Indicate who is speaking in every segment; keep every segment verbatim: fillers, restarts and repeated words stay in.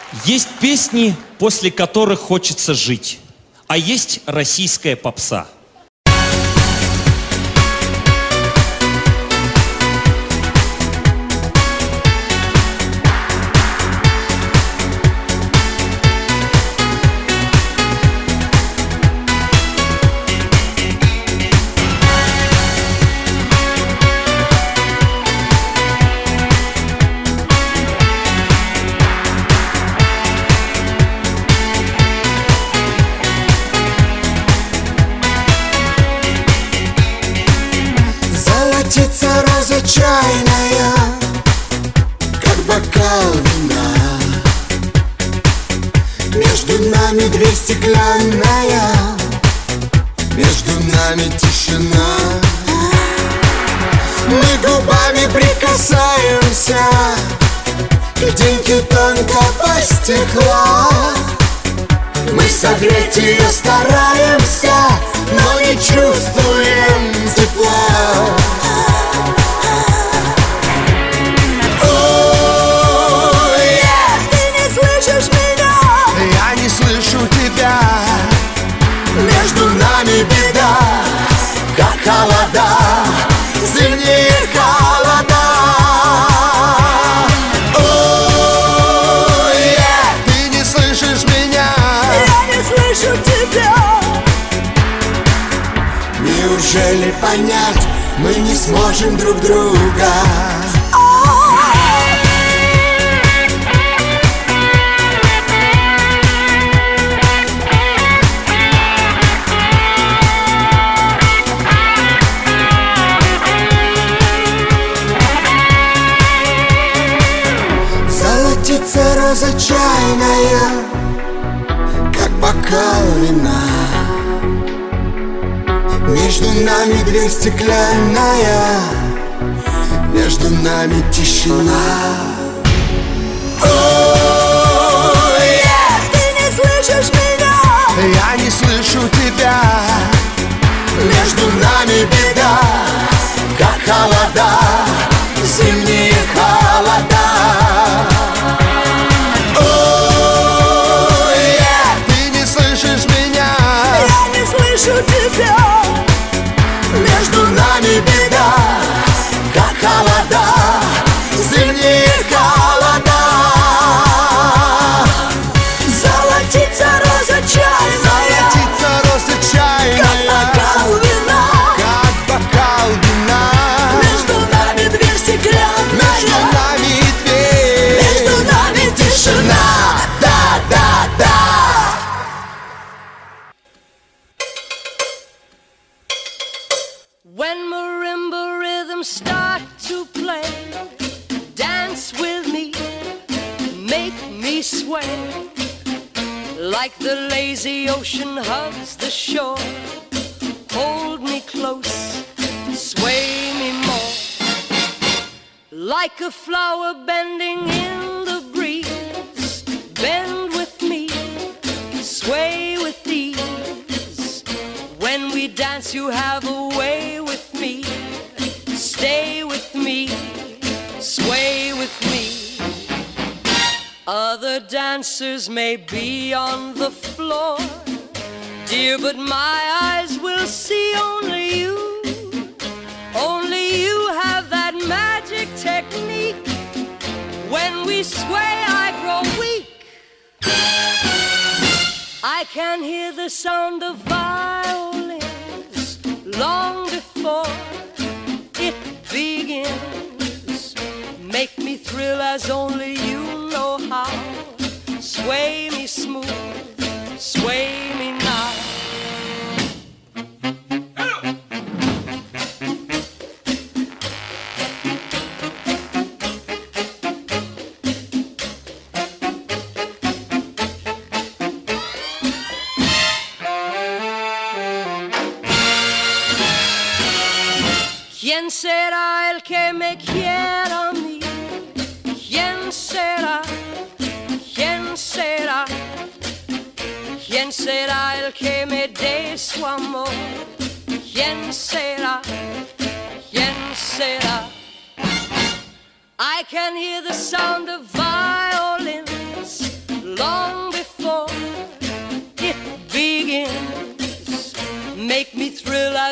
Speaker 1: Есть песни, после которых хочется жить, а есть российская попса.
Speaker 2: Золотится роза чайная, как бокал вина. Между нами дверь стеклянная, между нами тишина. Мы губами прикасаемся к деньке тонкого стекла. Мы согреть ее стараемся, но не чувствуем тепла. О, yeah. Ты не слышишь меня, я не слышу тебя. Между нами беда, как холода, зимние холода. О, yeah. Ты не слышишь меня, я не слышу тебя. Неужели понять мы не сможем друг друга? Золотится роза чайная, как бокал вина. Между нами дверь стеклянная, между нами тишина. О, yeah. Ты не слышишь меня, я не слышу тебя. Между нами беда, как холода, зимние холода. О, yeah. Ты не слышишь меня, я не слышу тебя. Между нами беда, как холода, зимние холода. Золотится роза чайная, золотится роза чайная, как бокал вина, как бокал вина. Между нами дверь стеклянная, между нами дверь, между нами тишина. Да, да, да.
Speaker 3: When marimba rhythms start to play, dance with me, make me sway. Like the lazy ocean hugs the shore, hold me close, sway me more. Like a flower bending in the breeze, bend with me, sway with ease. When we dance you have a way with me, stay with me, sway with me. Other dancers may be on the floor, dear, but my eyes will see only you. Only you have that magic technique. When we sway I grow weak. I can hear the sound of violins long before it begins. Make me thrill as only you know how. Sway me smooth, sway me now. ¿Quién será el que me quiera a mí? ¿Quién será? ¿Quién será? ¿Quién será el que me dé su amor? ¿Quién será? ¿Quién será? I can hear the sound of violins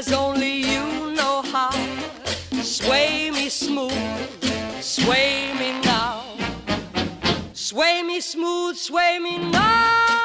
Speaker 3: as only you know how. Sway me smooth, sway me now. Sway me smooth, sway me now.